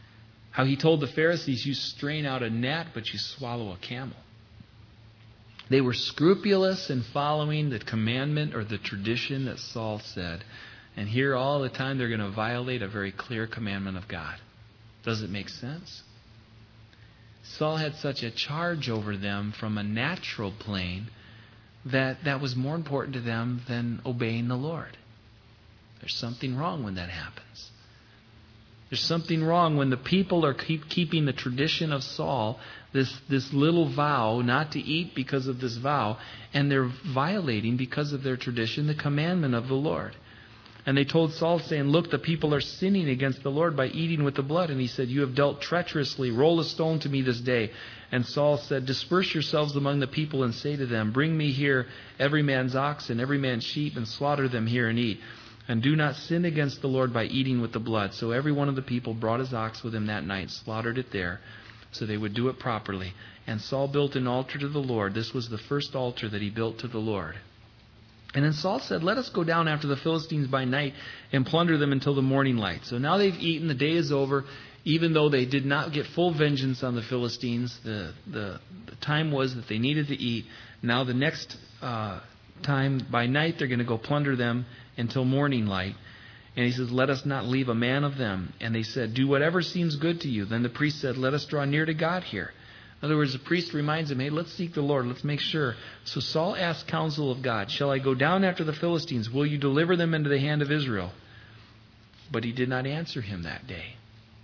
Speaker 1: How He told the Pharisees, you strain out a gnat, but you swallow a camel. They were scrupulous in following the commandment or the tradition that Saul said. And here all the time they're going to violate a very clear commandment of God. Does it make sense? Saul had such a charge over them from a natural plane that that was more important to them than obeying the Lord. There's something wrong when that happens. There's something wrong when the people are keep keeping the tradition of Saul, this, this little vow not to eat because of this vow, and they're violating because of their tradition the commandment of the Lord. And they told Saul, saying, "Look, the people are sinning against the Lord by eating with the blood." And he said, "You have dealt treacherously. Roll a stone to me this day." And Saul said, "Disperse yourselves among the people and say to them, Bring me here every man's ox and every man's sheep, and slaughter them here and eat. And do not sin against the Lord by eating with the blood." So every one of the people brought his ox with him that night, slaughtered it there, so they would do it properly. And Saul built an altar to the Lord. This was the first altar that he built to the Lord. And then Saul said, "Let us go down after the Philistines by night and plunder them until the morning light." So now they've eaten, the day is over. Even though they did not get full vengeance on the Philistines, the, the, the time was that they needed to eat. Now the next uh, time, by night, they're going to go plunder them until morning light. And he says, "Let us not leave a man of them." And they said, "Do whatever seems good to you." Then the priest said, "Let us draw near to God here." In other words, the priest reminds him, hey, let's seek the Lord. Let's make sure. So Saul asked counsel of God, "Shall I go down after the Philistines? Will you deliver them into the hand of Israel?" But he did not answer him that day.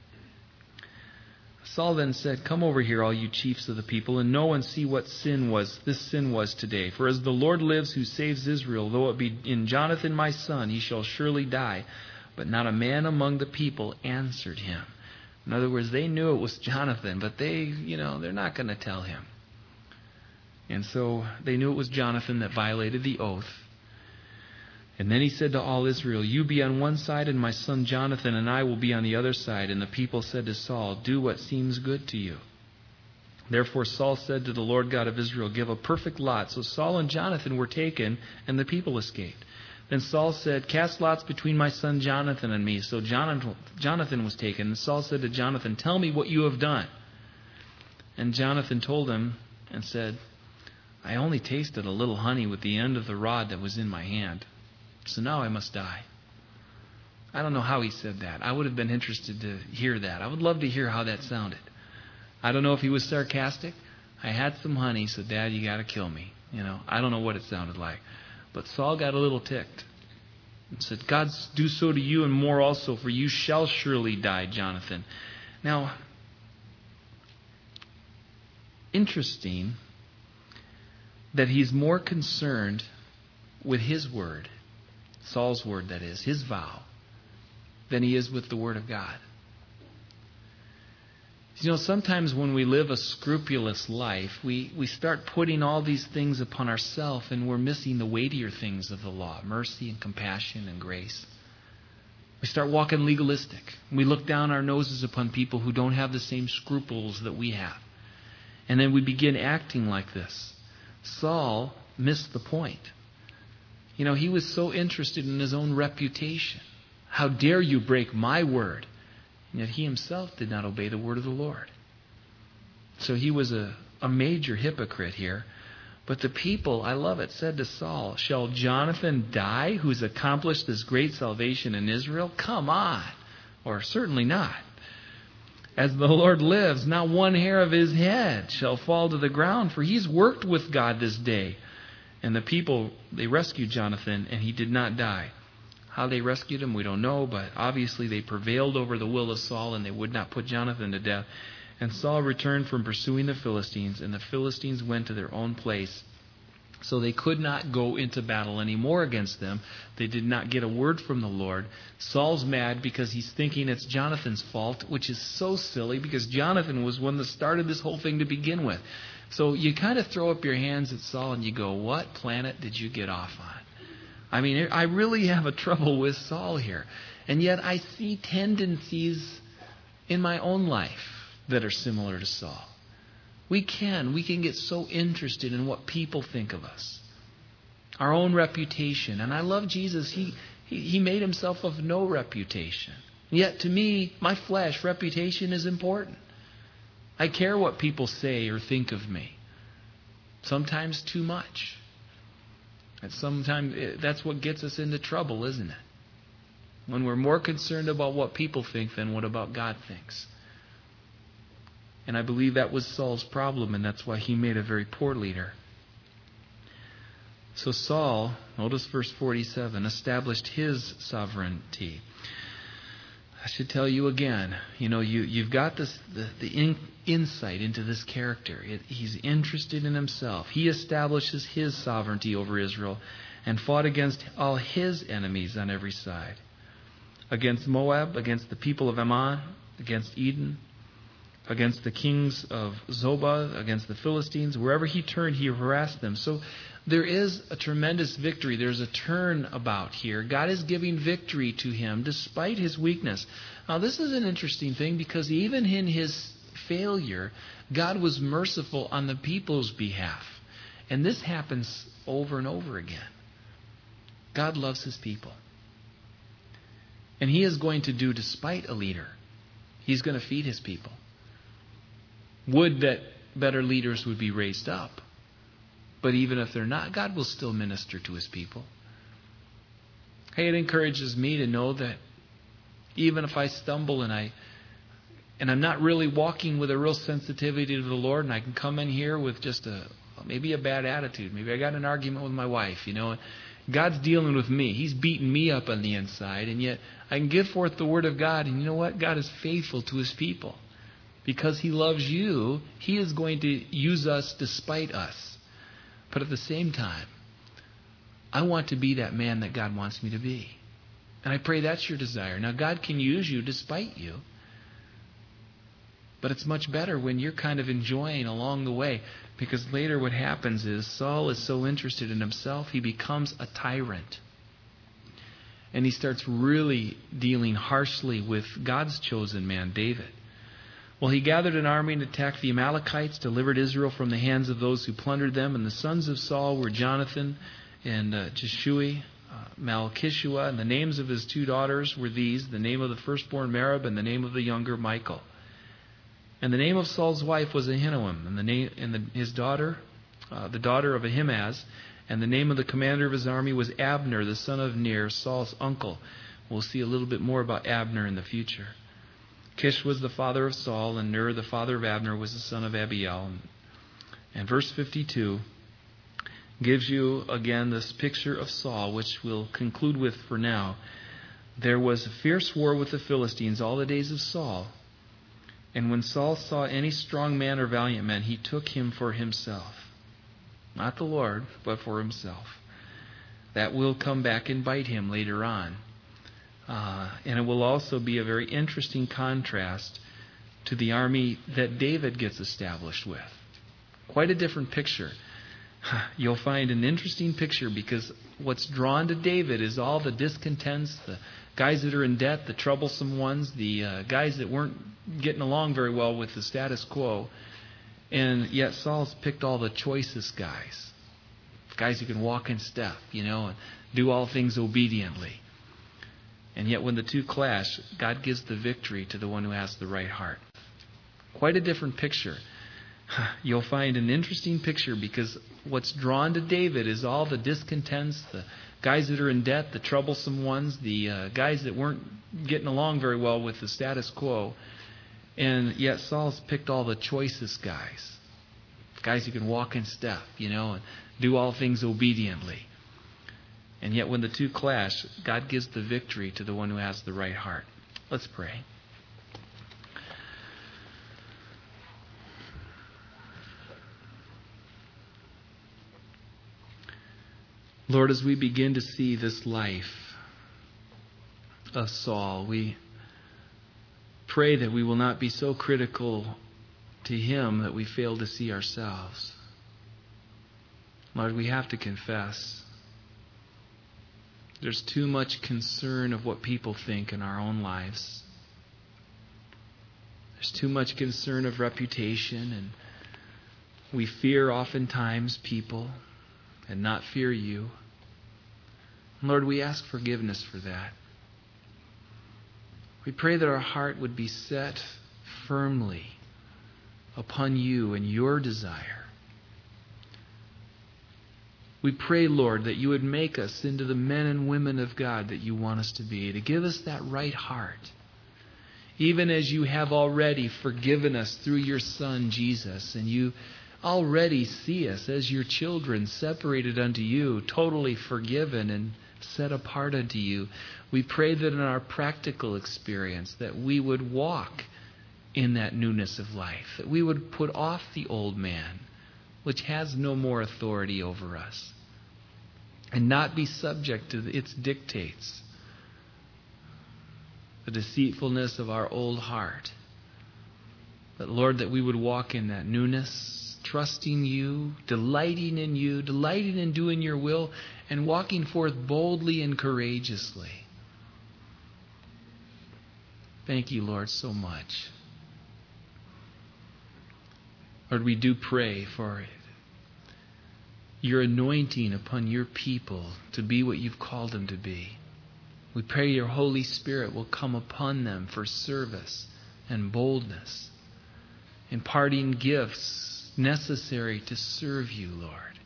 Speaker 1: Saul then said, "Come over here, all you chiefs of the people, and know and see what sin was this sin was today. For as the Lord lives who saves Israel, though it be in Jonathan my son, he shall surely die." But not a man among the people answered him. In other words, they knew it was Jonathan, but they, you know, they're not going to tell him. And so they knew it was Jonathan that violated the oath. And then he said to all Israel, "You be on one side, and my son Jonathan and I will be on the other side." And the people said to Saul, "Do what seems good to you." Therefore Saul said to the Lord God of Israel, "Give a perfect lot." So Saul and Jonathan were taken, and the people escaped. Then Saul said, "Cast lots between my son Jonathan and me." So Jonathan was taken. And Saul said to Jonathan, "Tell me what you have done." And Jonathan told him and said, "I only tasted a little honey with the end of the rod that was in my hand. So now I must die." I don't know how he said that. I would have been interested to hear that. I would love to hear how that sounded. I don't know if he was sarcastic. "I had some honey, so Dad, you got to kill me." You know, I don't know what it sounded like. But Saul got a little ticked and said, "God do so to you and more also, for you shall surely die, Jonathan." Now, interesting that he's more concerned with his word, Saul's word that is, his vow, than he is with the word of God. You know, sometimes when we live a scrupulous life, we, we start putting all these things upon ourselves, and we're missing the weightier things of the law, mercy and compassion and grace. We start walking legalistic. We look down our noses upon people who don't have the same scruples that we have. And then we begin acting like this. Saul missed the point. You know, he was so interested in his own reputation. "How dare you break my word?" And yet he himself did not obey the word of the Lord. So he was a, a major hypocrite here. But the people, I love it, said to Saul, "Shall Jonathan die, who's accomplished this great salvation in Israel? Come on." Or certainly not. "As the Lord lives, not one hair of his head shall fall to the ground, for he's worked with God this day." And the people, they rescued Jonathan, and he did not die. How they rescued him, we don't know, but obviously they prevailed over the will of Saul, and they would not put Jonathan to death. And Saul returned from pursuing the Philistines, and the Philistines went to their own place. So they could not go into battle anymore against them. They did not get a word from the Lord. Saul's mad because he's thinking it's Jonathan's fault, which is so silly because Jonathan was one that started this whole thing to begin with. So you kind of throw up your hands at Saul and you go, what planet did you get off on? I mean, I really have a trouble with Saul here. And yet I see tendencies in my own life that are similar to Saul. We can. We can get so interested in what people think of us. Our own reputation. And I love Jesus. He, he, he made himself of no reputation. Yet to me, my flesh, reputation is important. I care what people say or think of me. Sometimes too much. And sometimes that's what gets us into trouble, isn't it? When we're more concerned about what people think than what about God thinks. And I believe that was Saul's problem, and that's why he made a very poor leader. So Saul, notice verse forty-seven, established his sovereignty. I should tell you again, you know, you, you've got this the, the in, insight into this character. It, he's interested in himself. He establishes his sovereignty over Israel and fought against all his enemies on every side. Against Moab, against the people of Ammon, against Edom, against the kings of Zobah, against the Philistines. Wherever he turned, he harassed them. So there is a tremendous victory. There's a turnabout here. God is giving victory to him despite his weakness. Now, this is an interesting thing because even in his failure, God was merciful on the people's behalf. And this happens over and over again. God loves his people. And he is going to do despite a leader. He's going to feed his people. Would that better leaders would be raised up. But even if they're not, God will still minister to his people. Hey, it encourages me to know that even if I stumble and I and I'm not really walking with a real sensitivity to the Lord, and I can come in here with just a maybe a bad attitude. Maybe I got an argument with my wife, you know. God's dealing with me. He's beating me up on the inside, and yet I can give forth the word of God, and you know what? God is faithful to his people. Because he loves you, he is going to use us despite us. But at the same time, I want to be that man that God wants me to be. And I pray that's your desire. Now, God can use you despite you. But it's much better when you're kind of enjoying along the way. Because later what happens is Saul is so interested in himself, he becomes a tyrant. And he starts really dealing harshly with God's chosen man, David. Well, he gathered an army and attacked the Amalekites, delivered Israel from the hands of those who plundered them. And the sons of Saul were Jonathan and uh, Jeshui, uh, Malchishua. And the names of his two daughters were these, the name of the firstborn Merab and the name of the younger Michal. And the name of Saul's wife was Ahinoam, and the name and the, his daughter, uh, the daughter of Ahimaaz. And the name of the commander of his army was Abner, the son of Ner, Saul's uncle. We'll see a little bit more about Abner in the future. Kish was the father of Saul, and Ner, the father of Abner, was the son of Abiel. And verse fifty-two gives you again this picture of Saul, which we'll conclude with for now. There was a fierce war with the Philistines all the days of Saul. And when Saul saw any strong man or valiant man, he took him for himself. Not the Lord, but for himself. That will come back and bite him later on. Uh, and it will also be a very interesting contrast to the army that David gets established with. Quite a different picture. You'll find an interesting picture because what's drawn to David is all the discontents, the guys that are in debt, the troublesome ones, the uh, guys that weren't getting along very well with the status quo. And yet Saul's picked all the choicest guys. Guys who can walk in step, you know, and do all things obediently. And yet when the two clash, God gives the victory to the one who has the right heart. Quite a different picture. You'll find an interesting picture because what's drawn to David is all the discontents, the guys that are in debt, the troublesome ones, the uh, guys that weren't getting along very well with the status quo. And yet Saul's picked all the choicest guys. Guys who can walk in step, you know, and do all things obediently. And yet when the two clash, God gives the victory to the one who has the right heart. Let's pray. Lord, as we begin to see this life of Saul, we pray that we will not be so critical to him that we fail to see ourselves. Lord, we have to confess there's too much concern of what people think in our own lives. There's too much concern of reputation, and we fear oftentimes people and not fear you. Lord, we ask forgiveness for that. We pray that our heart would be set firmly upon you and your desire. We pray, Lord, that you would make us into the men and women of God that you want us to be, to give us that right heart. Even as you have already forgiven us through your Son, Jesus, and you already see us as your children, separated unto you, totally forgiven and set apart unto you. We pray that in our practical experience that we would walk in that newness of life, that we would put off the old man, which has no more authority over us, and not be subject to its dictates, the deceitfulness of our old heart. But Lord, that we would walk in that newness, trusting you, delighting in you, delighting in doing your will, and walking forth boldly and courageously. Thank you, Lord, so much. Lord, we do pray for your anointing upon your people to be what you've called them to be. We pray your Holy Spirit will come upon them for service and boldness, imparting gifts necessary to serve you, Lord.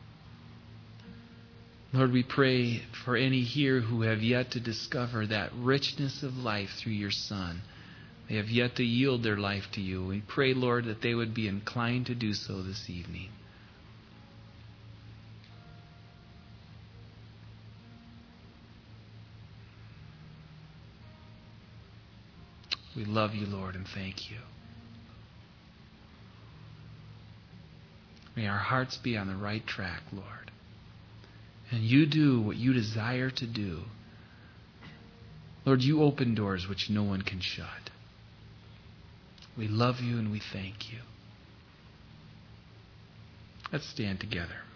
Speaker 1: Lord, we pray for any here who have yet to discover that richness of life through your Son. They have yet to yield their life to you. We pray, Lord, that they would be inclined to do so this evening. We love you, Lord, and thank you. May our hearts be on the right track, Lord. And you do what you desire to do. Lord, you open doors which no one can shut. We love you and we thank you. Let's stand together.